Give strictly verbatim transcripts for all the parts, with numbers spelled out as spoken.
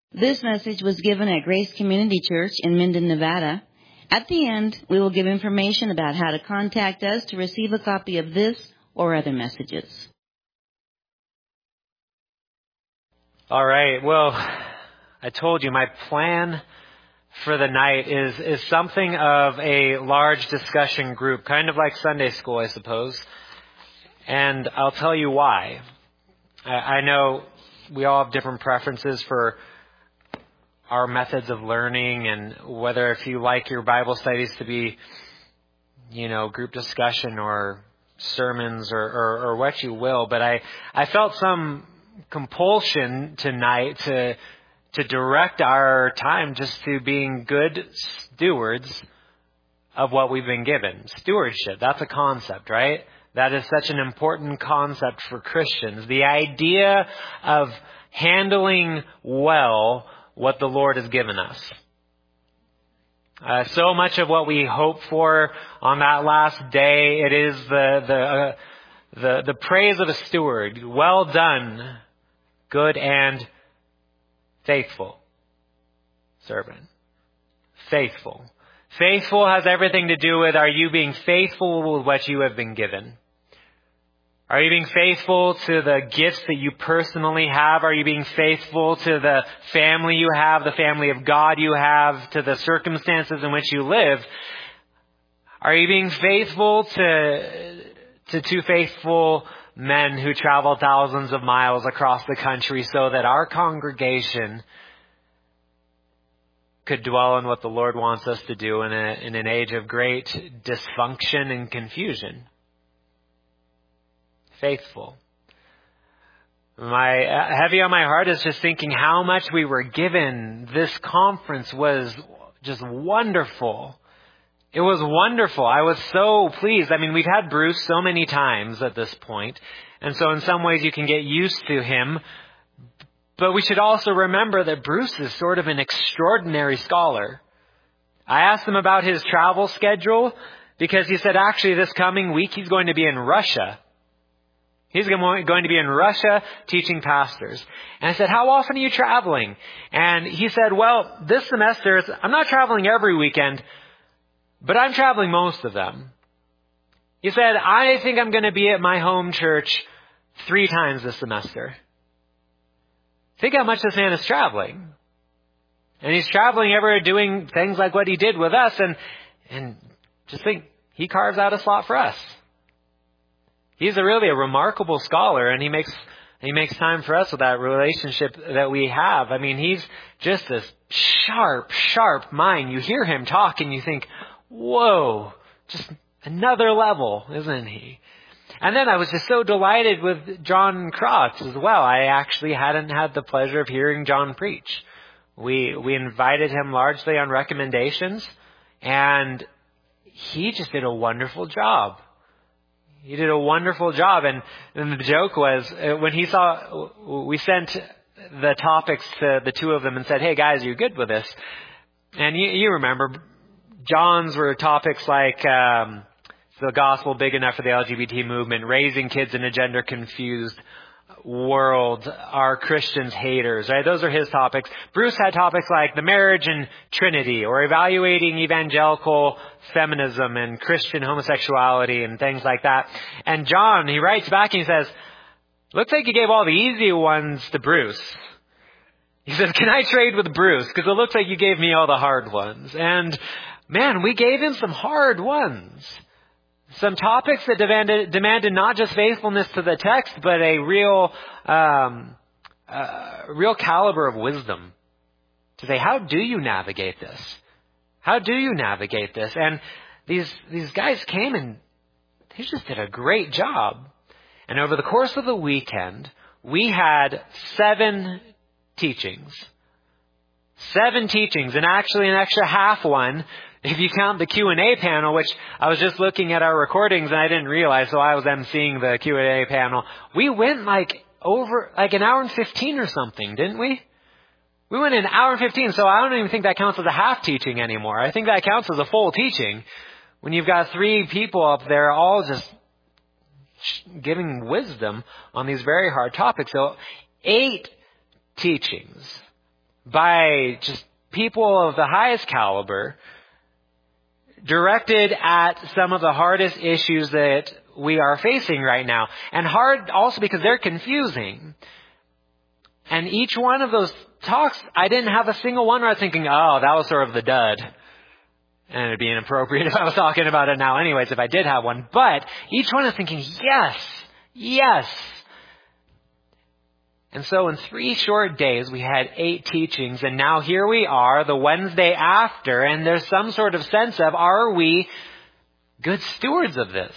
This message was given at Grace Community Church in Minden, Nevada. At the end, we will give information about how to contact us to receive a copy of this or other messages. All right. Well, I told you my plan for the night is is something of a large discussion group, kind of like Sunday school, I suppose. And I'll tell you why. I, I know we all have different preferences for our methods of learning, and whether if you like your Bible studies to be, you know, group discussion or sermons or, or, or what you will. But I, I felt some compulsion tonight to to direct our time just to being good stewards of what we've been given. Stewardship, that's a concept, right? That is such an important concept for Christians. The idea of handling well what the Lord has given us. Uh, so much of what we hope for on that last day, it is the the uh, the, the praise of a steward. Well done, good and faithful servant. Faithful. Faithful has everything to do with, are you being faithful with what you have been given? Are you being faithful to the gifts that you personally have? Are you being faithful to the family you have, the family of God you have, to the circumstances in which you live? Are you being faithful to, to two faithful men who travel thousands of miles across the country so that our congregation could dwell in what the Lord wants us to do in, a, in an age of great dysfunction and confusion? Faithful. My uh, heavy on my heart is just thinking how much we were given. This conference was just wonderful. It was wonderful. I was so pleased. I mean, we've had Bruce so many times at this point, and so in some ways you can get used to him. But we should also remember that Bruce is sort of an extraordinary scholar. I asked him about his travel schedule because he said actually this coming week he's going to be in Russia. He's going to be in Russia teaching pastors. And I said, how often are you traveling? And he said, well, this semester, I'm not traveling every weekend, but I'm traveling most of them. He said, I think I'm going to be at my home church three times this semester. Think how much this man is traveling. And he's traveling ever doing things like what he did with us. And, and just think, he carves out a slot for us. He's a really a remarkable scholar, and he makes he makes time for us with that relationship that we have. I mean, he's just this sharp, sharp mind. You hear him talk and you think, whoa, just another level, isn't he? And then I was just so delighted with John Crotts as well. I actually hadn't had the pleasure of hearing John preach. We we invited him largely on recommendations, and he just did a wonderful job. He did a wonderful job. And, and the joke was uh, when he saw, we sent the topics to the two of them and said, hey guys, are you good with this? And you, you remember, John's were topics like um, the gospel big enough for the L G B T movement, raising kids in a gender confused world, are Christians haters, right? Those are his topics. Bruce had topics like the marriage and Trinity, or evaluating evangelical feminism and Christian homosexuality and things like that. And John, he writes back and he says, looks like you gave all the easy ones to Bruce. He says, can I trade with Bruce? Because it looks like you gave me all the hard ones. And man, we gave him some hard ones. Some topics that demanded, demanded not just faithfulness to the text, but a real, um, uh, real caliber of wisdom. To say, how do you navigate this? How do you navigate this? And these these guys came and they just did a great job. And over the course of the weekend, we had seven teachings. Seven teachings, and actually an extra half one if you count the Q and A panel, which I was just looking at our recordings and I didn't realize, so I was emceeing the Q and A panel. We went like over, like an hour and fifteen or something, didn't we? We went an hour and fifteen, so I don't even think that counts as a half teaching anymore. I think that counts as a full teaching. When you've got three people up there all just giving wisdom on these very hard topics. So eight teachings. by just people of the highest caliber, directed at some of the hardest issues that we are facing right now. And hard also because they're confusing. And each one of those talks, I didn't have a single one where I was thinking, oh, that was sort of the dud. And it'd be inappropriate if I was talking about it now anyways, if I did have one. But each one is thinking, yes, yes. And so in three short days, we had eight teachings. And now here we are, the Wednesday after. And there's some sort of sense of, are we good stewards of this?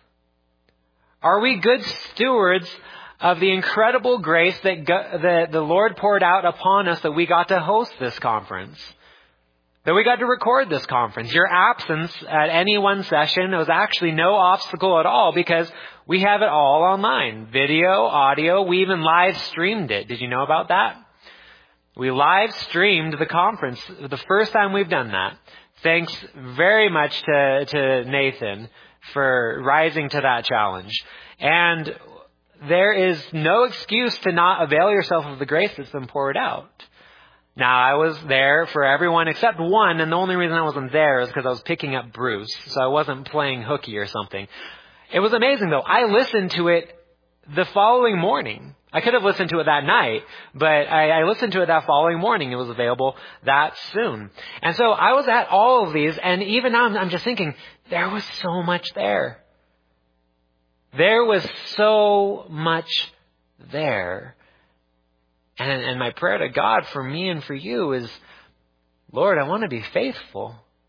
Are we good stewards of the incredible grace that, go, that the Lord poured out upon us that we got to host this conference? That we got to record this conference. Your absence at any one session was actually no obstacle at all because we have it all online. Video, audio, we even live streamed it. Did you know about that? We live streamed the conference the first time we've done that. Thanks very much to, to Nathan for rising to that challenge. And there is no excuse to not avail yourself of the grace that's been poured out. Now, I was there for everyone except one, and the only reason I wasn't there is because I was picking up Bruce, so I wasn't playing hooky or something. It was amazing, though. I listened to it the following morning. I could have listened to it that night, but I, I listened to it that following morning. It was available that soon. And so I was at all of these, and even now I'm, I'm just thinking, there was so much there. There was so much there. And, and my prayer to God for me and for you is, Lord, I want to be faithful.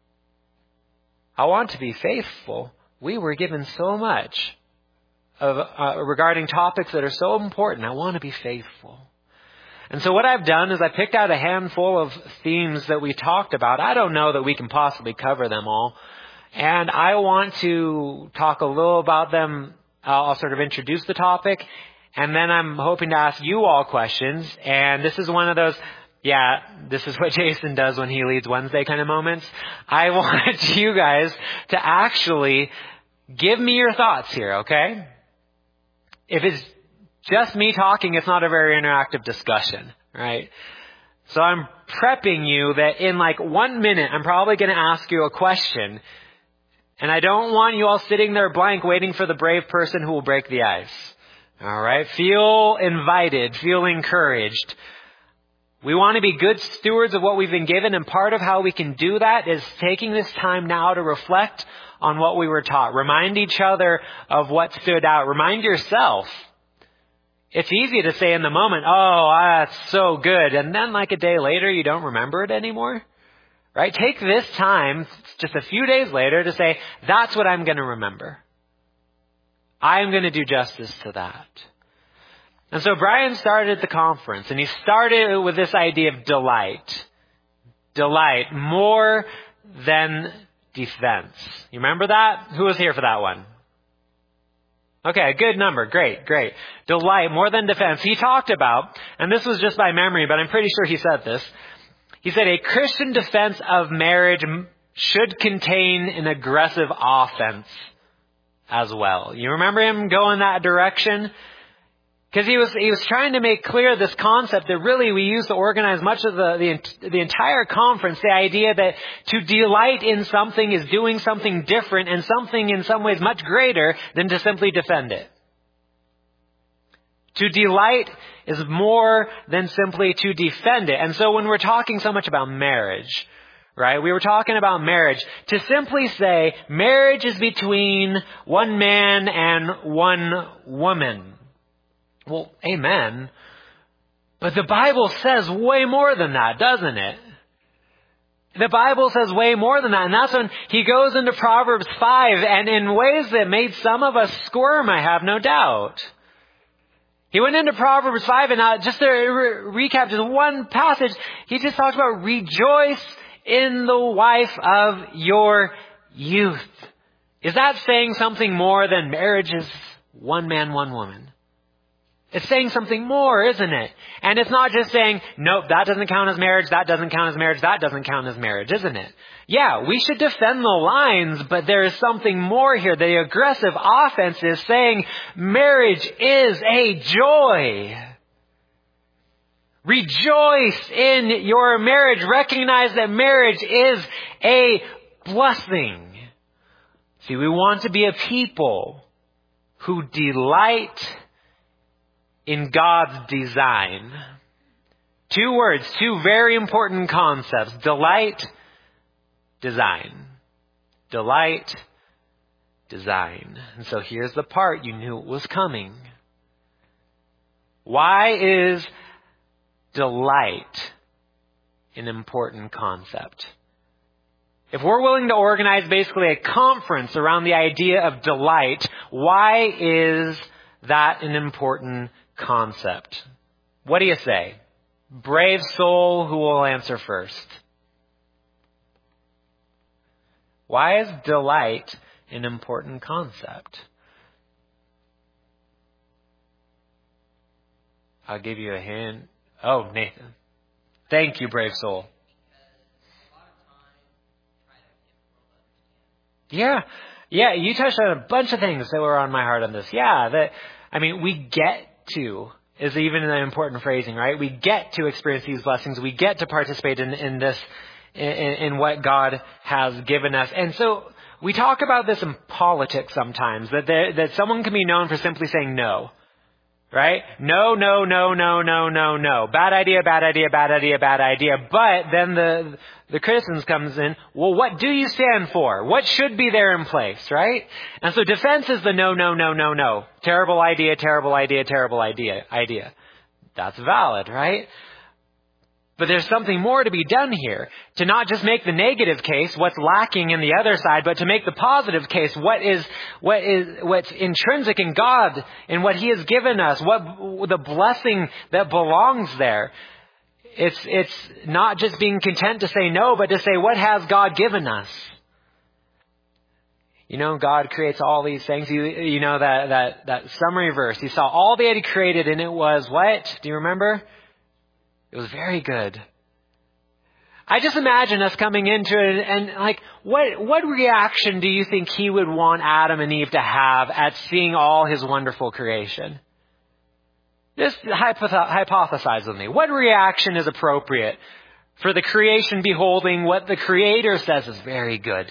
I want to be faithful. We were given so much of uh, regarding topics that are so important. I want to be faithful. And so what I've done is I picked out a handful of themes that we talked about. I don't know that we can possibly cover them all. And I want to talk a little about them. I'll sort of introduce the topic. And then I'm hoping to ask you all questions. And this is one of those, yeah, this is what Jason does when he leads Wednesday kind of moments. I want you guys to actually give me your thoughts here, okay? If it's just me talking, it's not a very interactive discussion, right? So I'm prepping you that in like one minute, I'm probably going to ask you a question. And I don't want you all sitting there blank waiting for the brave person who will break the ice. All right. Feel invited. Feel encouraged. We want to be good stewards of what we've been given. And part of how we can do that is taking this time now to reflect on what we were taught. Remind each other of what stood out. Remind yourself. It's easy to say in the moment, oh, that's so good. And then like a day later, you don't remember it anymore. Right? Take this time, just a few days later, to say, that's what I'm going to remember. I am going to do justice to that. And so Brian started the conference, and he started with this idea of delight. Delight, more than defense. You remember that? Who was here for that one? Okay, a good number. Great, great. Delight, more than defense. He talked about, and this was just by memory, but I'm pretty sure he said this. He said a Christian defense of marriage should contain an aggressive offense as well. You remember him going that direction? Because he was he was trying to make clear this concept that really we used to organize much of the, the the entire conference, the idea that to delight in something is doing something different and something in some ways much greater than to simply defend it. To delight is more than simply to defend it. And so when we're talking so much about marriage, right? We were talking about marriage. To simply say marriage is between one man and one woman. Well, amen. But the Bible says way more than that, doesn't it? The Bible says way more than that. And that's when he goes into Proverbs five, and in ways that made some of us squirm, I have no doubt. He went into Proverbs five, and uh, just to re- recap just one passage, he just talks about rejoice in the wife of your youth. Is that saying something more than marriage is one man, one woman? It's saying something more, isn't it? And it's not just saying, nope, that doesn't count as marriage, that doesn't count as marriage, that doesn't count as marriage, isn't it? Yeah, we should defend the lines, but there is something more here. The aggressive offense is saying marriage is a joy. Rejoice in your marriage. Recognize that marriage is a blessing. See, we want to be a people who delight in God's design. Two words, two very important concepts. Delight, design. Delight, design. And so here's the part you knew it was coming. Why is delight an important concept? If we're willing to organize basically a conference around the idea of delight, why is that an important concept? What do you say? Brave soul, who will answer first? Why is delight an important concept? I'll give you a hint. Oh, Nathan. Thank you, brave soul. Yeah. Yeah, you touched on a bunch of things that were on my heart on this. Yeah, that, I mean, we get to is even an important phrasing, right? We get to experience these blessings. We get to participate in, in this, in, in what God has given us. And so we talk about this in politics sometimes, that there, that someone can be known for simply saying no. Right? No, no, no, no, no, no, no. Bad idea, bad idea, bad idea, bad idea. But then the the criticism comes in, well, what do you stand for? What should be there in place, right? And so defense is the no, no, no, no, no. Terrible idea, terrible idea, terrible idea, idea. That's valid, right? But there's something more to be done here. To not just make the negative case, what's lacking in the other side, but to make the positive case, what is, what is, what's intrinsic in God, in what He has given us, what, the blessing that belongs there. It's, it's not just being content to say no, but to say, what has God given us? You know, God creates all these things. You, you know, that, that, that summary verse. He saw all that He created and it was what? Do you remember? It was very good. I just imagine us coming into it and, and like, what, what reaction do you think He would want Adam and Eve to have at seeing all His wonderful creation? Just hypothesize with me. What reaction is appropriate for the creation beholding what the Creator says is very good?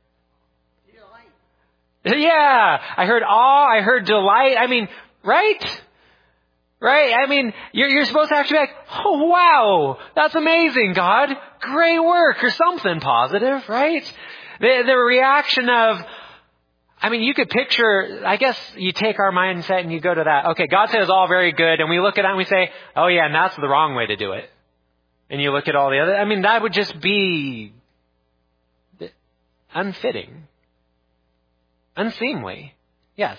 Delight. Yeah. I heard awe. I heard delight. I mean, right? Right? I mean, you're, you're supposed to actually be like, oh, wow, that's amazing, God. Great work, or something positive, right? The, the reaction of, I mean, you could picture, I guess you take our mindset and you go to that. Okay, God says all very good, and we look at that and we say, oh yeah, and that's the wrong way to do it. And you look at all the other, I mean, that would just be unfitting. Unseemly. Yes.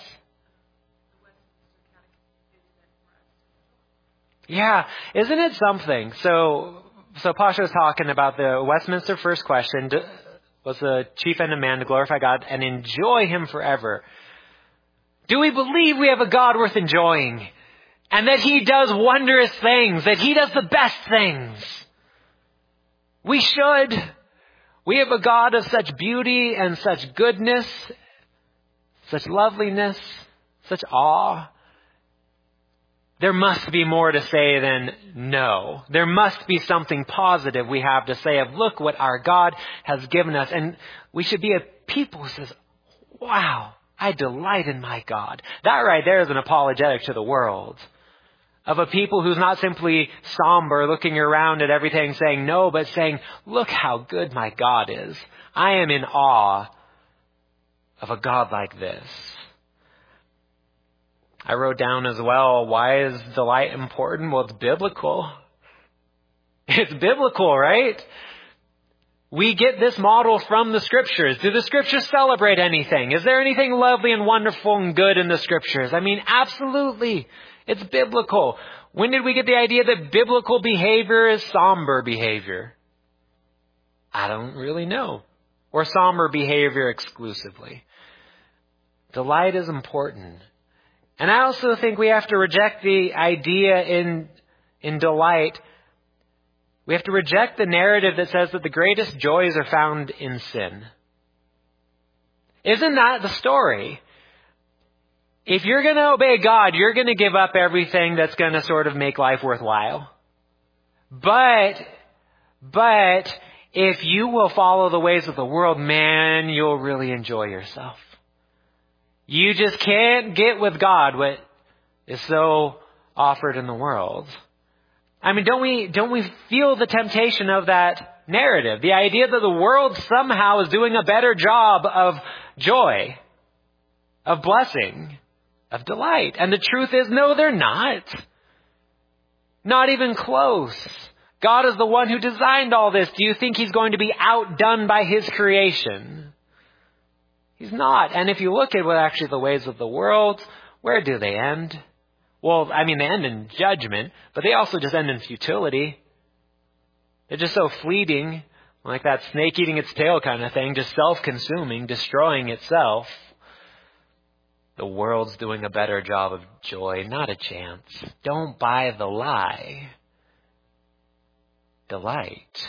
Yeah, isn't it something? So, so Pasha was talking about the Westminster First Question. Was the chief end of man to glorify God and enjoy Him forever? Do we believe we have a God worth enjoying? And that He does wondrous things, that He does the best things? We should. We have a God of such beauty and such goodness, such loveliness, such awe. There must be more to say than no. There must be something positive we have to say of, look what our God has given us. And we should be a people who says, wow, I delight in my God. That right there is an apologetic to the world. Of a people who's not simply somber, looking around at everything saying no, but saying, look how good my God is. I am in awe of a God like this. I wrote down as well, why is delight important? Well, it's biblical. It's biblical, right? We get this model from the Scriptures. Do the Scriptures celebrate anything? Is there anything lovely and wonderful and good in the Scriptures? I mean, absolutely. It's biblical. When did we get the idea that biblical behavior is somber behavior? I don't really know. Or somber behavior exclusively. Delight is important. And I also think we have to reject the idea in, in delight. We have to reject the narrative that says that the greatest joys are found in sin. Isn't that the story? If you're going to obey God, you're going to give up everything that's going to sort of make life worthwhile. But, but if you will follow the ways of the world, man, you'll really enjoy yourself. You just can't get with God what is so offered in the world. I mean, don't we, don't we feel the temptation of that narrative? The idea that the world somehow is doing a better job of joy, of blessing, of delight. And the truth is, no, they're not. Not even close. God is the one who designed all this. Do you think He's going to be outdone by His creation? He's not. And if you look at what actually the ways of the world, where do they end? Well, I mean, they end in judgment, but they also just end in futility. They're just so fleeting, like that snake eating its tail kind of thing, just self-consuming, destroying itself. The world's doing a better job of joy. Not a chance. Don't buy the lie. Delight.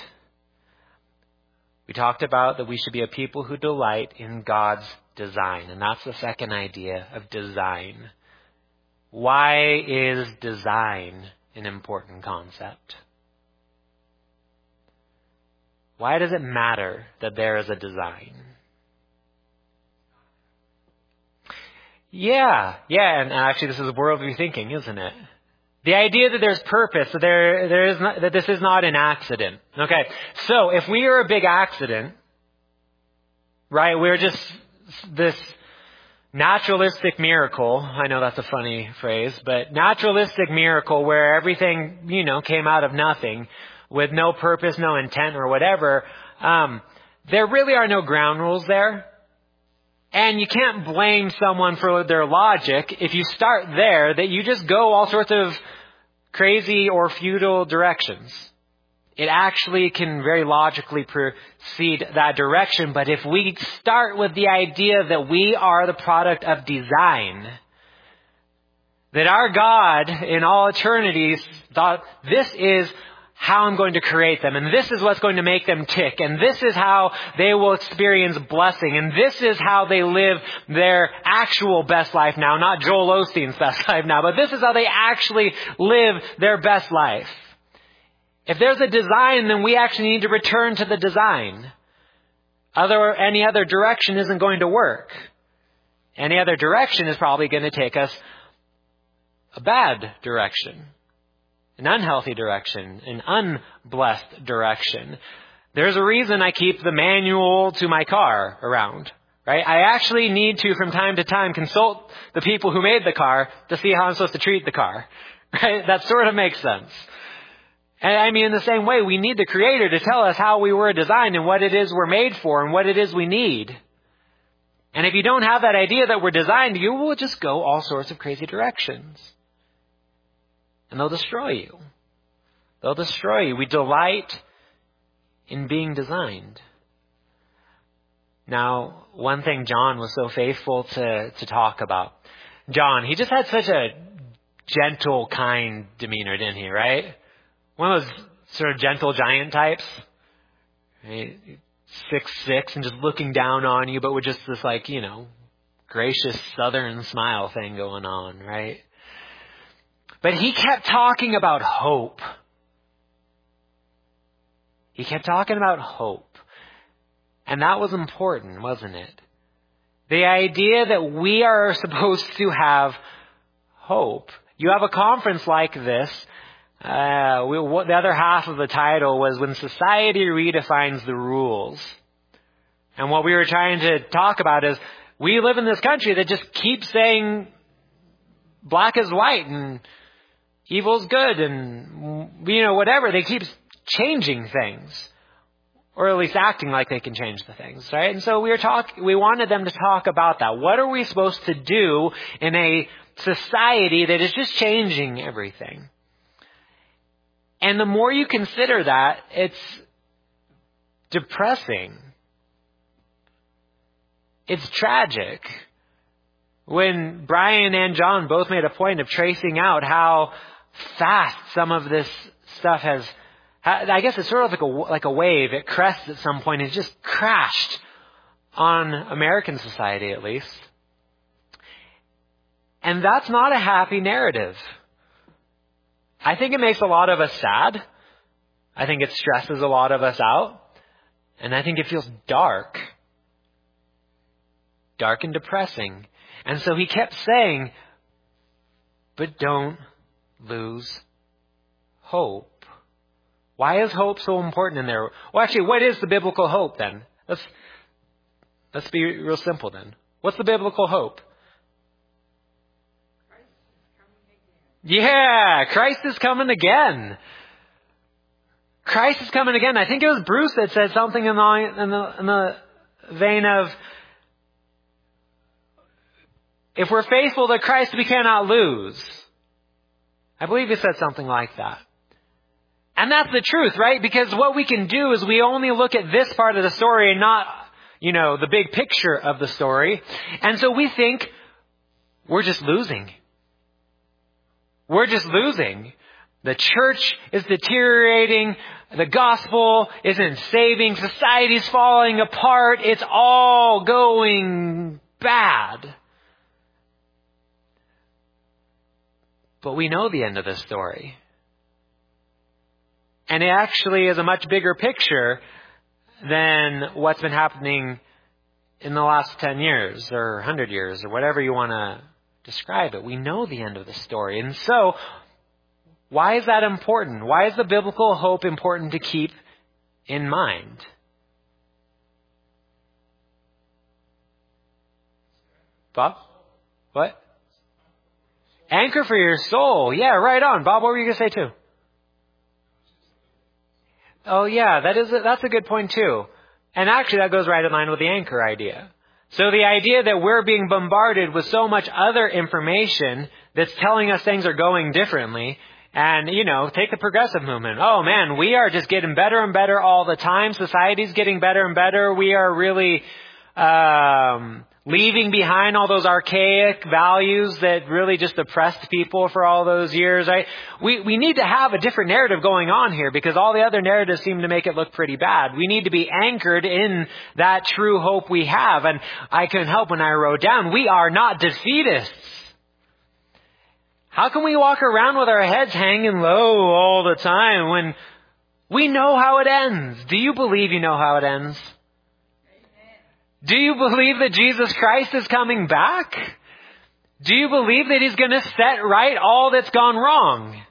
We talked about that we should be a people who delight in God's design. And that's the second idea of design. Why is design an important concept? Why does it matter that there is a design? Yeah, yeah, and actually this is worldly thinking, isn't it? The idea that there's purpose, that there, there is not, that this is not an accident. Okay, so if we are a big accident, right, we're just this naturalistic miracle. I know that's a funny phrase, but naturalistic miracle where everything, you know, came out of nothing with no purpose, no intent or whatever. Um, there really are no ground rules there. And you can't blame someone for their logic if you start there, that you just go all sorts of crazy or futile directions. It actually can very logically proceed that direction. But if we start with the idea that we are the product of design, that our God in all eternity thought, this is how I'm going to create them, and this is what's going to make them tick, and this is how they will experience blessing, and this is how they live their actual best life now, not Joel Osteen's best life now, but this is how they actually live their best life. If there's a design, then we actually need to return to the design. Other, any other direction isn't going to work. Any other direction is probably going to take us a bad direction. An unhealthy direction, an unblessed direction. There's a reason I keep the manual to my car around, right? I actually need to, from time to time, consult the people who made the car to see how I'm supposed to treat the car, right? That sort of makes sense. And I mean, in the same way, we need the Creator to tell us how we were designed and what it is we're made for and what it is we need. And if you don't have that idea that we're designed, you will just go all sorts of crazy directions. And they'll destroy you. They'll destroy you. We delight in being designed. Now, one thing John was so faithful to, to talk about. John, he just had such a gentle, kind demeanor, didn't he, right? One of those sort of gentle giant types. Right? Six, six, and just looking down on you, but with just this, like, you know, gracious southern smile thing going on, right? But he kept talking about hope. He kept talking about hope. And that was important, wasn't it? The idea that we are supposed to have hope. You have a conference like this. Uh, we, the other half of the title was When Society Redefines the Rules. And what we were trying to talk about is we live in this country that just keeps saying black is white and evil's good and, you know, whatever. They keep changing things, or at least acting like they can change the things, right? And so we were talk, we wanted them to talk about that. What are we supposed to do in a society that is just changing everything? And the more you consider that, it's depressing. It's tragic. When Brian and John both made a point of tracing out how fast some of this stuff has, I guess it's sort of like a, like a wave. It crests at some point and just crashed on American society, at least. And that's not a happy narrative. I think it makes a lot of us sad. I think it stresses a lot of us out. And I think it feels dark. Dark and depressing. And so he kept saying, but don't lose hope. Why is hope so important in there? Well, actually, what is the biblical hope then? Let's, let's be real simple then. What's the biblical hope? Yeah, Christ is coming again. Christ is coming again. I think it was Bruce that said something in the, in the, in the vein of, if we're faithful to Christ, we cannot lose. I believe he said something like that. And that's the truth, right? Because what we can do is we only look at this part of the story and not, you know, the big picture of the story. And so we think we're just losing. We're just losing. The church is deteriorating. The gospel isn't saving. Society's falling apart. It's all going bad. But we know the end of the story. And it actually is a much bigger picture than what's been happening in the last ten years or one hundred years or whatever you want to describe it. We know the end of the story. And so, why is that important? Why is the biblical hope important to keep in mind? Bob? What? Anchor for your soul. Yeah, right on. Bob, what were you going to say too? Oh yeah, that is a, that's a good point too. And actually that goes right in line with the anchor idea. So the idea that we're being bombarded with so much other information that's telling us things are going differently. And, you know, take the progressive movement. Oh man, we are just getting better and better all the time. Society's getting better and better. We are really um, leaving behind all those archaic values that really just oppressed people for all those years. Right? We we need to have a different narrative going on here because all the other narratives seem to make it look pretty bad. We need to be anchored in that true hope we have. And I couldn't help when I wrote down, we are not defeatists. How can we walk around with our heads hanging low all the time when we know how it ends? Do you believe you know how it ends? Do you believe that Jesus Christ is coming back? Do you believe that he's going to set right all that's gone wrong?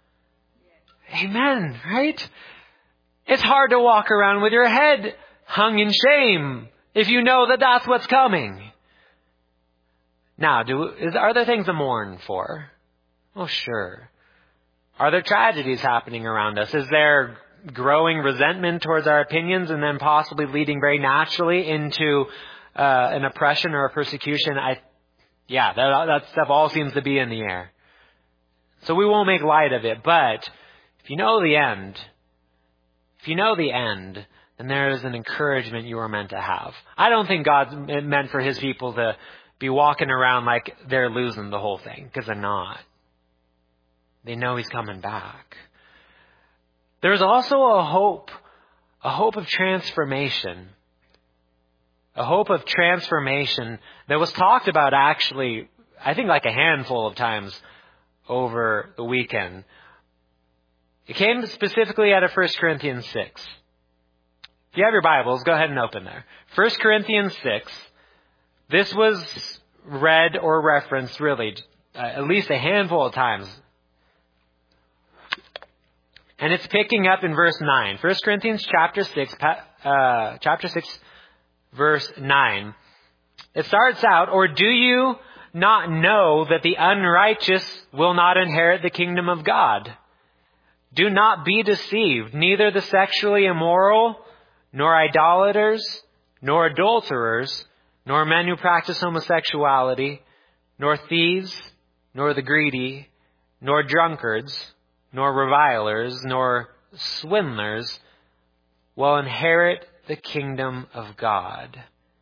Amen, right? It's hard to walk around with your head hung in shame if you know that that's what's coming. Now, do is are there things to mourn for? Oh, sure. Are there tragedies happening around us? Is there growing resentment towards our opinions and then possibly leading very naturally into uh, an oppression or a persecution? I, yeah, that, that stuff all seems to be in the air. So we won't make light of it. But if you know the end, if you know the end, then there is an encouragement you are meant to have. I don't think God's meant for his people to be walking around like they're losing the whole thing, because they're not. They know he's coming back. There's also a hope, a hope of transformation. A hope of transformation that was talked about actually, I think like a handful of times over the weekend. It came specifically out of First Corinthians six. If you have your Bibles, go ahead and open there. First Corinthians six. This was read or referenced really uh, at least a handful of times. And it's picking up in verse nine. First Corinthians chapter six, uh, chapter six, verse nine. It starts out, or do you not know that the unrighteous will not inherit the kingdom of God? Do not be deceived. Neither the sexually immoral, nor idolaters, nor adulterers, nor men who practice homosexuality, nor thieves, nor the greedy, nor drunkards, nor revilers, nor swindlers will inherit the kingdom of God.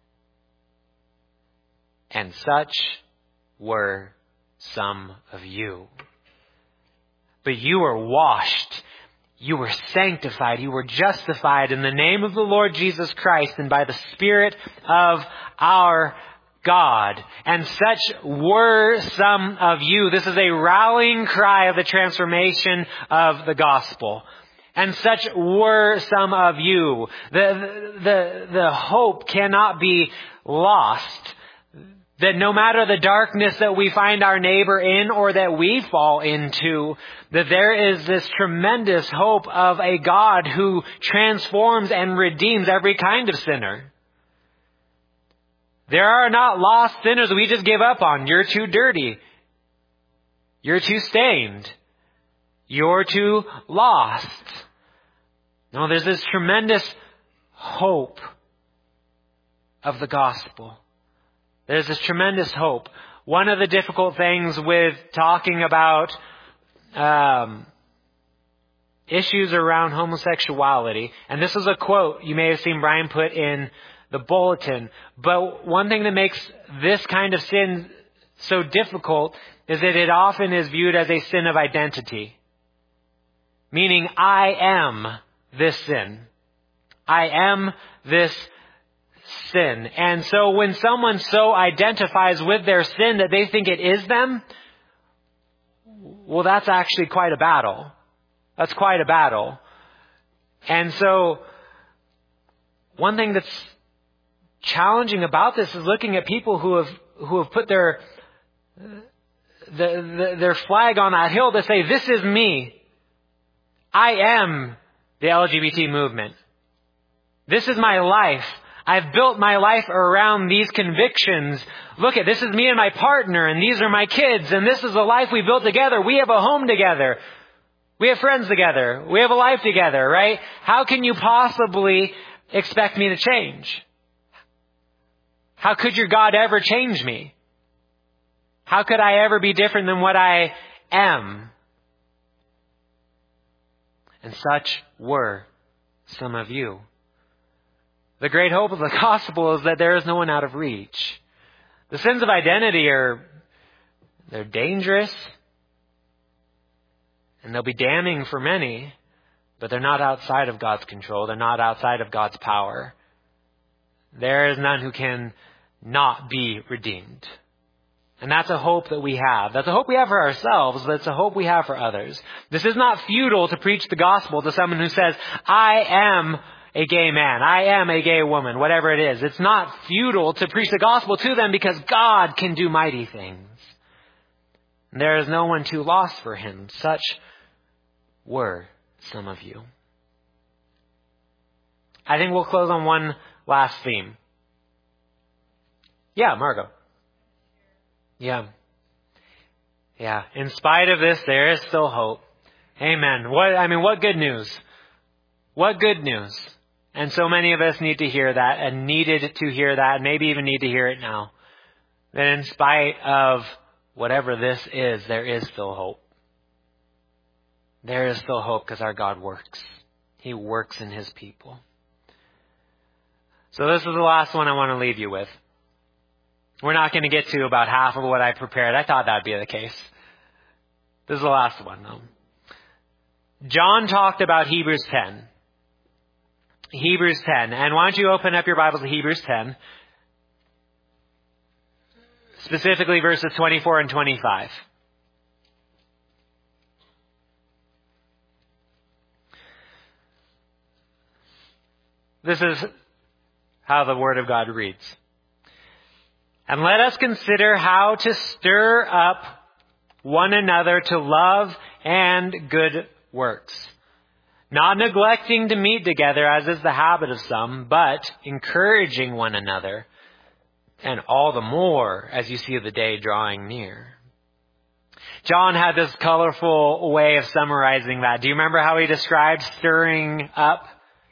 And such were some of you. But you were washed, you were sanctified, you were justified in the name of the Lord Jesus Christ and by the Spirit of our God. And such were some of you. This is a rallying cry of the transformation of the gospel. And such were some of you. The, the, the hope cannot be lost. That no matter the darkness that we find our neighbor in or that we fall into, that there is this tremendous hope of a God who transforms and redeems every kind of sinner. There are not lost sinners we just give up on. You're too dirty. You're too stained. You're too lost. No, there's this tremendous hope of the gospel. There's this tremendous hope. One of the difficult things with talking about um, issues around homosexuality, and this is a quote you may have seen Brian put in the bulletin, but one thing that makes this kind of sin so difficult is that it often is viewed as a sin of identity. Meaning, I am this sin. I am this sin. And so when someone so identifies with their sin that they think it is them, well, that's actually quite a battle. That's quite a battle. And so one thing that's challenging about this is looking at people who have who have put their the, the, their flag on that hill to say, this is me. I am the L G B T movement. This is my life. I've built my life around these convictions. Look at, this is me and my partner, and these are my kids, and this is the life we built together. We have a home together. We have friends together. We have a life together, right? How can you possibly expect me to change? How could your God ever change me? How could I ever be different than what I am? And such were some of you. The great hope of the gospel is that there is no one out of reach. The sins of identity are, they're dangerous, and they'll be damning for many, but they're not outside of God's control. They're not outside of God's power. There is none who can not be redeemed. And that's a hope that we have. That's a hope we have for ourselves. That's a hope we have for others. This is not futile to preach the gospel to someone who says, I am a gay man. I am a gay woman, whatever it is. It's not futile to preach the gospel to them because God can do mighty things. And there is no one too lost for him. Such were some of you. I think we'll close on one last theme. Yeah, Margot. Yeah. Yeah. In spite of this, there is still hope. Amen. What, I mean, what good news. What good news. And so many of us need to hear that and needed to hear that and maybe even need to hear it now. That in spite of whatever this is, there is still hope. There is still hope because our God works. He works in his people. So this is the last one I want to leave you with. We're not going to get to about half of what I prepared. I thought that would be the case. This is the last one, though. John talked about Hebrews ten. Hebrews ten. And why don't you open up your Bibles to Hebrews ten. Specifically verses twenty-four and twenty-five. This is how the Word of God reads. And let us consider how to stir up one another to love and good works, not neglecting to meet together as is the habit of some, but encouraging one another, and all the more as you see the day drawing near. John had this colorful way of summarizing that. Do you remember how he described stirring up?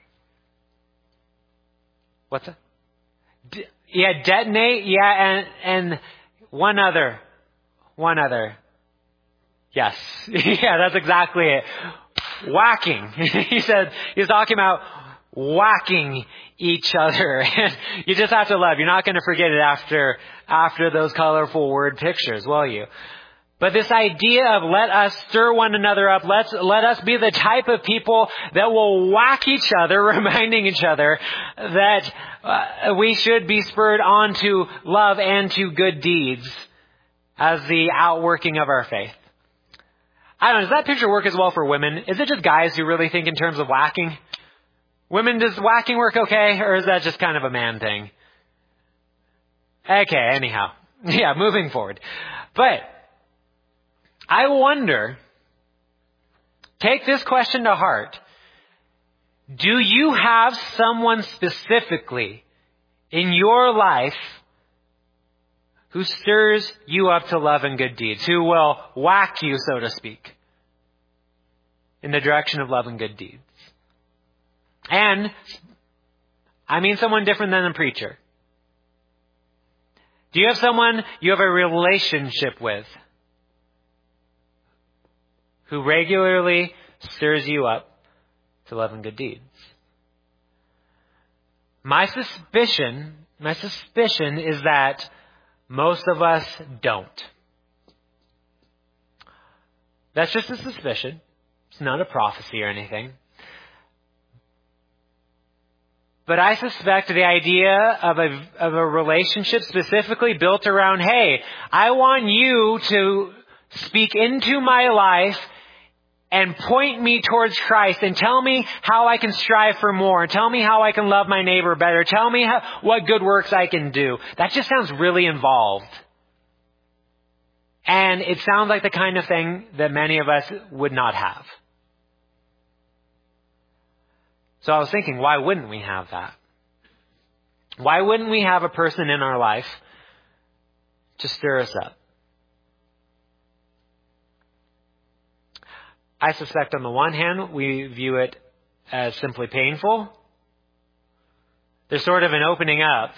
What's that? D- yeah, detonate. Yeah, and and one other. One other. Yes. Yeah, that's exactly it. Whacking. He said, he was talking about whacking each other. And you just have to love. You're not going to forget it after after those colorful word pictures, will you? But this idea of let us stir one another up, let's, let us be the type of people that will whack each other, reminding each other that uh, we should be spurred on to love and to good deeds as the outworking of our faith. I don't know, does that picture work as well for women? Is it just guys who really think in terms of whacking? Women, does whacking work okay, or is that just kind of a man thing? Okay, anyhow. Yeah, moving forward. But I wonder, take this question to heart. Do you have someone specifically in your life who stirs you up to love and good deeds, who will whack you, so to speak, in the direction of love and good deeds? And I mean someone different than a preacher. Do you have someone you have a relationship with who regularly stirs you up to love and good deeds? My suspicion, my suspicion is that most of us don't. That's just a suspicion. It's not a prophecy or anything. But I suspect the idea of a, of a relationship specifically built around, hey, I want you to speak into my life and point me towards Christ and tell me how I can strive for more. Tell me how I can love my neighbor better. Tell me how, what good works I can do. That just sounds really involved. And it sounds like the kind of thing that many of us would not have. So I was thinking, why wouldn't we have that? Why wouldn't we have a person in our life to stir us up? I suspect on the one hand, we view it as simply painful. There's sort of an opening up.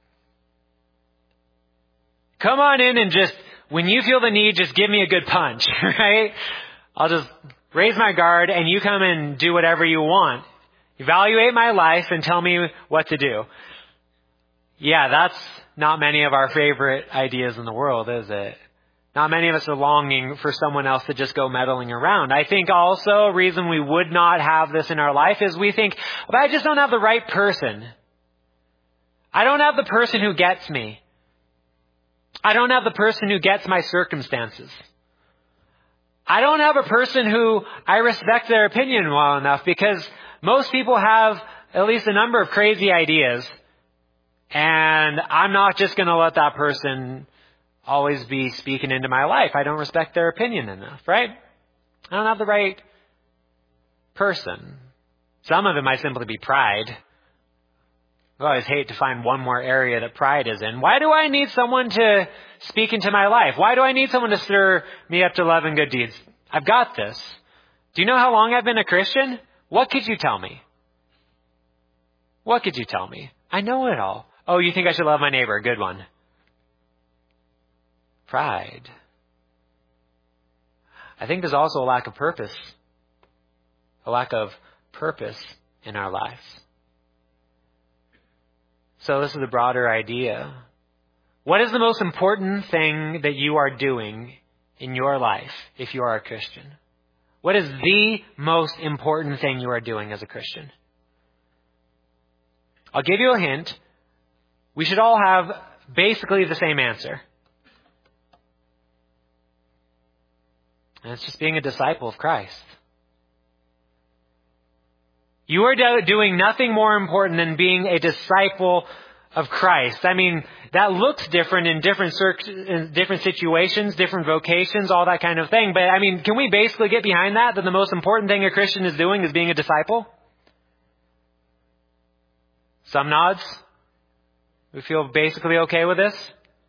Come on in and just, when you feel the need, just give me a good punch, right? I'll just raise my guard and you come and do whatever you want. Evaluate my life and tell me what to do. Yeah, that's not many of our favorite ideas in the world, is it? Not many of us are longing for someone else to just go meddling around. I think also a reason we would not have this in our life is we think, but I just don't have the right person. I don't have the person who gets me. I don't have the person who gets my circumstances. I don't have a person who I respect their opinion well enough, because most people have at least a number of crazy ideas, and I'm not just going to let that person always be speaking into my life. I don't respect their opinion enough, right? I don't have the right person. Some of it might simply be pride. I always hate to find one more area that pride is in. Why do I need someone to speak into my life? Why do I need someone to stir me up to love and good deeds? I've got this. Do you know how long I've been a Christian? What could you tell me? What could you tell me? I know it all. Oh, you think I should love my neighbor? Good one. Pride. I think there's also a lack of purpose. A lack of purpose in our lives. So this is a broader idea. What is the most important thing that you are doing in your life if you are a Christian? What is the most important thing you are doing as a Christian? I'll give you a hint. We should all have basically the same answer. And it's just being a disciple of Christ. You are do- doing nothing more important than being a disciple of Christ. I mean, that looks different in different cir- in different situations, different vocations, all that kind of thing. But I mean, can we basically get behind that, that the most important thing a Christian is doing is being a disciple? Some nods. We feel basically okay with this.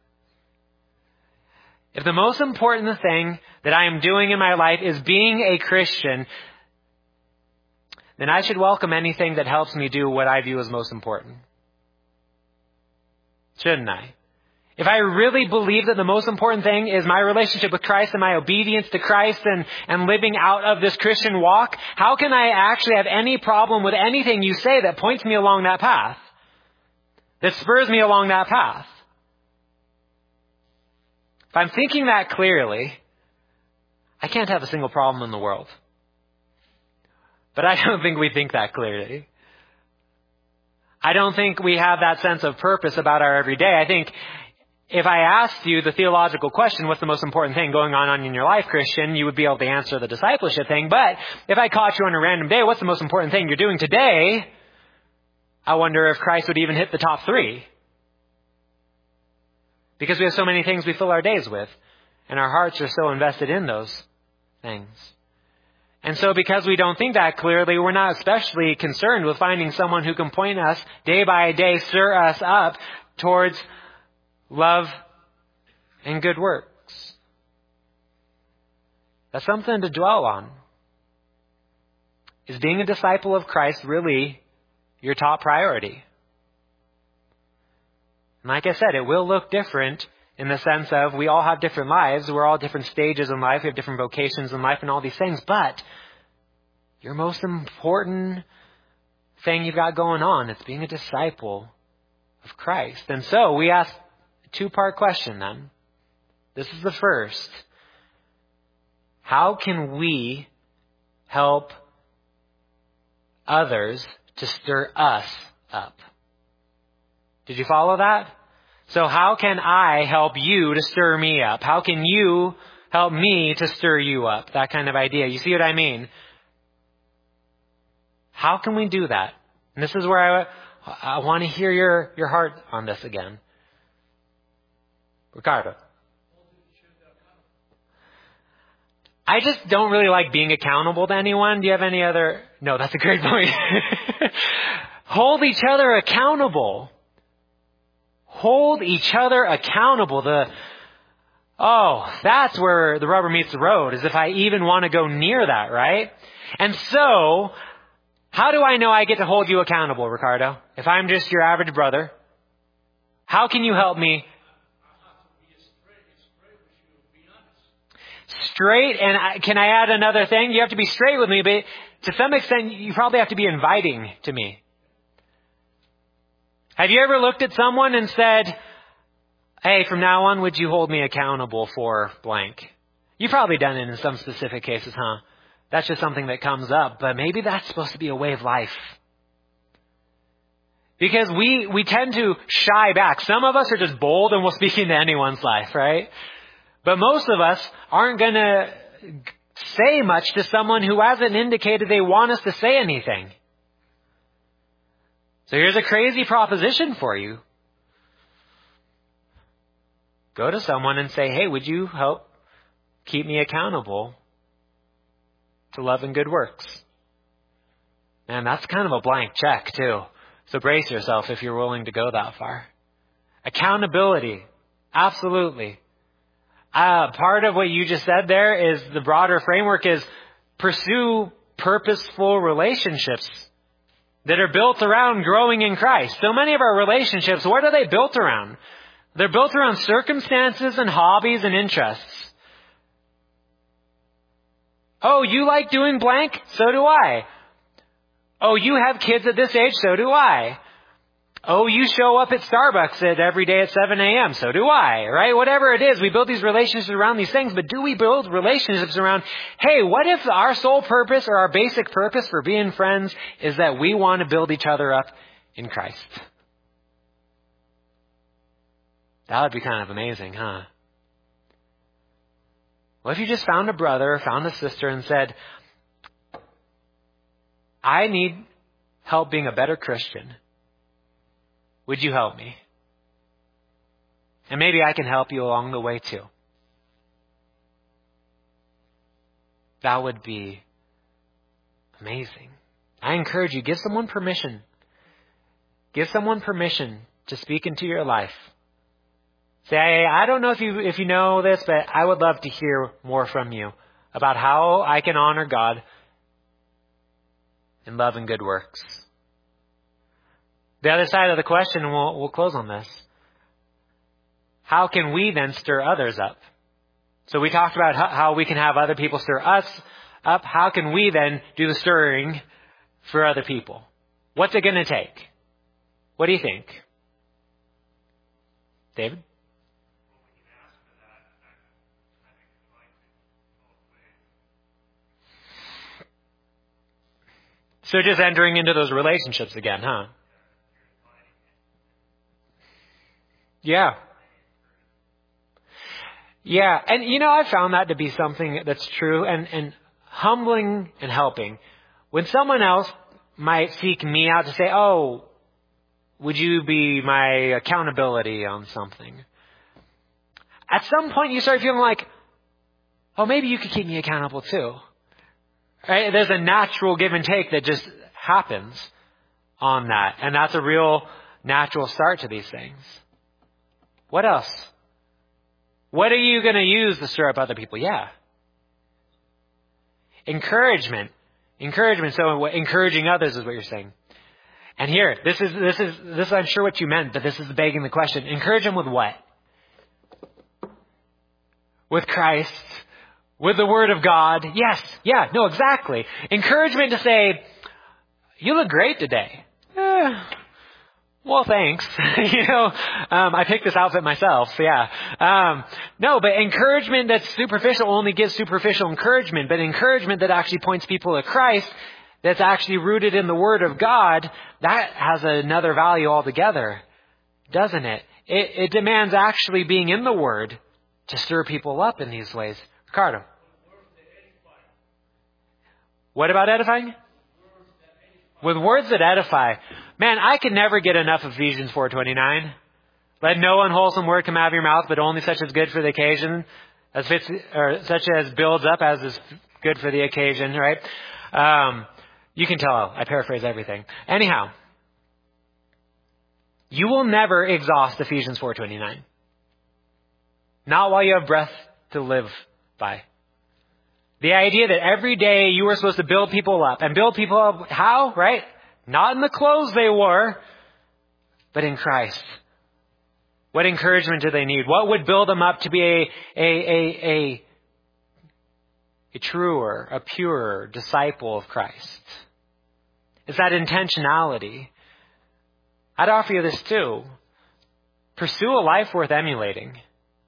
If the most important thing that I am doing in my life is being a Christian, then I should welcome anything that helps me do what I view as most important. Shouldn't I? If I really believe that the most important thing is my relationship with Christ and my obedience to Christ and, and living out of this Christian walk, how can I actually have any problem with anything you say that points me along that path? That spurs me along that path? If I'm thinking that clearly, I can't have a single problem in the world. But I don't think we think that clearly. I don't think we have that sense of purpose about our everyday. I think if I asked you the theological question, what's the most important thing going on in your life, Christian, you would be able to answer the discipleship thing. But if I caught you on a random day, what's the most important thing you're doing today? I wonder if Christ would even hit the top three. Because we have so many things we fill our days with, and our hearts are so invested in those things. And so because we don't think that clearly, we're not especially concerned with finding someone who can point us day by day, stir us up towards love and good works. That's something to dwell on. Is being a disciple of Christ really your top priority? And like I said, it will look different in the sense of we all have different lives. We're all different stages in life. We have different vocations in life and all these things. But your most important thing you've got going on, it's being a disciple of Christ. And so we ask a two-part question then. This is the first. How can we help others to stir us up? Did you follow that? So how can I help you to stir me up? How can you help me to stir you up? That kind of idea. You see what I mean? How can we do that? And this is where I, I want to hear your, your heart on this again. Ricardo. I just don't really like being accountable to anyone. Do you have any other? No, that's a great point. Hold each other accountable. Hold each other accountable. The Oh, that's where the rubber meets the road, is if I even want to go near that, right? And so, how do I know I get to hold you accountable, Ricardo? If I'm just your average brother, how can you help me? Straight, and I, can I add another thing? You have to be straight with me, but to some extent, you probably have to be inviting to me. Have you ever looked at someone and said, hey, from now on, would you hold me accountable for blank? You've probably done it in some specific cases, huh? That's just something that comes up, but maybe that's supposed to be a way of life. Because we, we tend to shy back. Some of us are just bold and we'll speak into anyone's life, right? But most of us aren't going to say much to someone who hasn't indicated they want us to say anything. So here's a crazy proposition for you. Go to someone and say, hey, would you help keep me accountable to love and good works? Man, that's kind of a blank check too. So brace yourself if you're willing to go that far. Accountability. Absolutely. Uh, part of what you just said there is the broader framework is pursue purposeful relationships that are built around growing in Christ. So many of our relationships, what are they built around? They're built around circumstances and hobbies and interests. Oh, you like doing blank? So do I. Oh, you have kids at this age? So do I. Oh, you show up at Starbucks at every day at seven a.m. So do I, right? Whatever it is, we build these relationships around these things, but do we build relationships around, hey, what if our sole purpose or our basic purpose for being friends is that we want to build each other up in Christ? That would be kind of amazing, huh? What if you just found a brother, found a sister and said, I need help being a better Christian. Would you help me? And maybe I can help you along the way too. That would be amazing. I encourage you, give someone permission. Give someone permission to speak into your life. Say, I don't know if you if you know this, but I would love to hear more from you about how I can honor God in love and good works. The other side of the question, and we'll, we'll close on this. How can we then stir others up? So we talked about how, how we can have other people stir us up. How can we then do the stirring for other people? What's it going to take? What do you think? David? So just entering into those relationships again, huh? Yeah. Yeah, and you know, I found that to be something that's true and, and humbling and helping. When someone else might seek me out to say, oh, would you be my accountability on something? At some point you start feeling like, oh, maybe you could keep me accountable too. Right? There's a natural give and take that just happens on that. And that's a real natural start to these things. What else? What are you going to use to stir up other people? Yeah. Encouragement. Encouragement. So encouraging others is what you're saying. And here, this is, this is, this is, I'm sure what you meant, but this is begging the question. Encourage them with what? With Christ. With the Word of God. Yes. Yeah. No, exactly. Encouragement to say, you look great today. Eh, well, thanks. you know, um, I picked this outfit myself. So yeah. Um, no, but encouragement that's superficial only gives superficial encouragement. But encouragement that actually points people to Christ, that's actually rooted in the Word of God, that has another value altogether, doesn't it? It, it demands actually being in the Word to stir people up in these ways. Ricardo. What about edifying? With words that edify. Man, I could never get enough of Ephesians four twenty-nine. Let no unwholesome word come out of your mouth, but only such as good for the occasion, as fits, or such as builds up, as is good for the occasion, right? Um, you can tell I paraphrase everything. Anyhow, you will never exhaust Ephesians four twenty-nine. Not while you have breath to live by. The idea that every day you were supposed to build people up. And build people up how? Right? Not in the clothes they wore, but in Christ. What encouragement do they need? What would build them up to be a, a, a, a, a truer, a purer disciple of Christ? It's that intentionality. I'd offer you this too. Pursue a life worth emulating.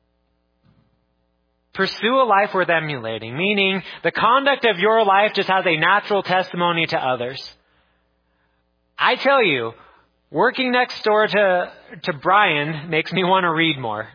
Pursue a life worth emulating, meaning the conduct of your life just has a natural testimony to others. I tell you, working next door to, to Brian makes me want to read more.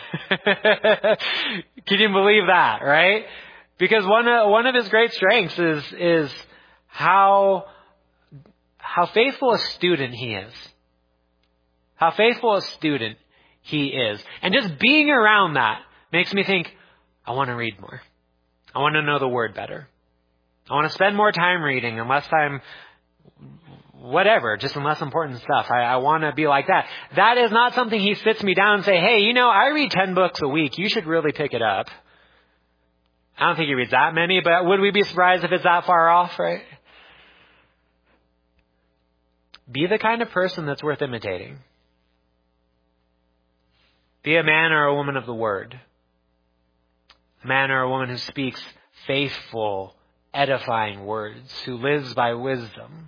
Can you believe that, right? Because one of, one of his great strengths is, is how, how faithful a student he is. How faithful a student he is. And just being around that makes me think, I want to read more. I want to know the Word better. I want to spend more time reading and less time, whatever, just some less important stuff. I, I want to be like that. That is not something he sits me down and say, hey, you know, I read ten books a week. You should really pick it up. I don't think he reads that many, but would we be surprised if it's that far off, right? Be the kind of person that's worth imitating. Be a man or a woman of the Word. A man or a woman who speaks faithful, edifying words, who lives by wisdom.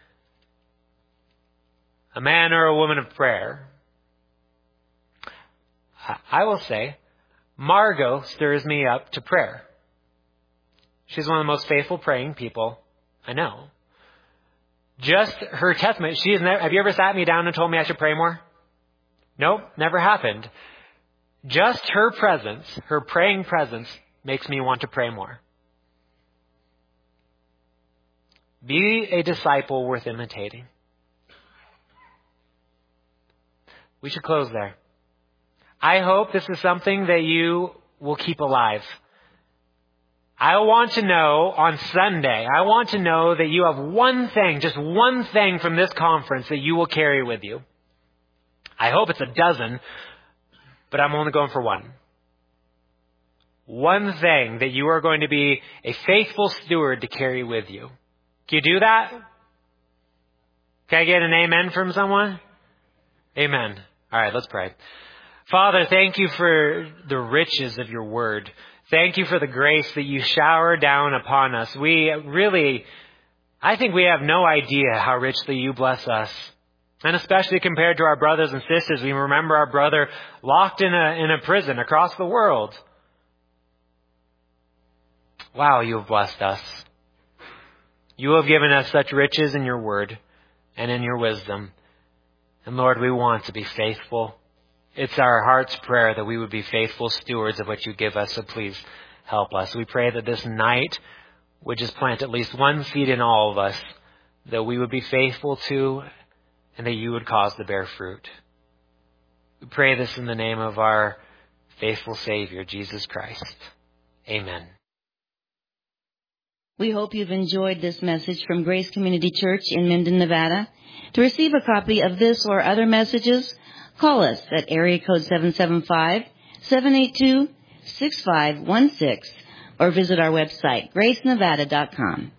A man or a woman of prayer. I will say, Margot stirs me up to prayer. She's one of the most faithful praying people I know. Just her testimony. She has never, have you ever sat me down and told me I should pray more? Nope, never happened. Just her presence, her praying presence, makes me want to pray more. Be a disciple worth imitating. We should close there. I hope this is something that you will keep alive. I want to know on Sunday, I want to know that you have one thing, just one thing from this conference that you will carry with you. I hope it's a dozen, but I'm only going for one. One thing that you are going to be a faithful steward to carry with you. Can you do that? Can I get an amen from someone? Amen. All right, let's pray. Father, thank you for the riches of your word. Thank you for the grace that you shower down upon us. We really, I think we have no idea how richly you bless us. And especially compared to our brothers and sisters, we remember our brother locked in a, in a prison across the world. Wow, you have blessed us. You have given us such riches in your word and in your wisdom. And Lord, we want to be faithful it's our heart's prayer that we would be faithful stewards of what you give us, so please help us. We pray that this night would just plant at least one seed in all of us that we would be faithful to and that you would cause to bear fruit. We pray this in the name of our faithful Savior, Jesus Christ. Amen. We hope you've enjoyed this message from Grace Community Church in Minden, Nevada. To receive a copy of this or other messages, call us at area code seven seven five, seven eight two, six five one six or visit our website, grace nevada dot com.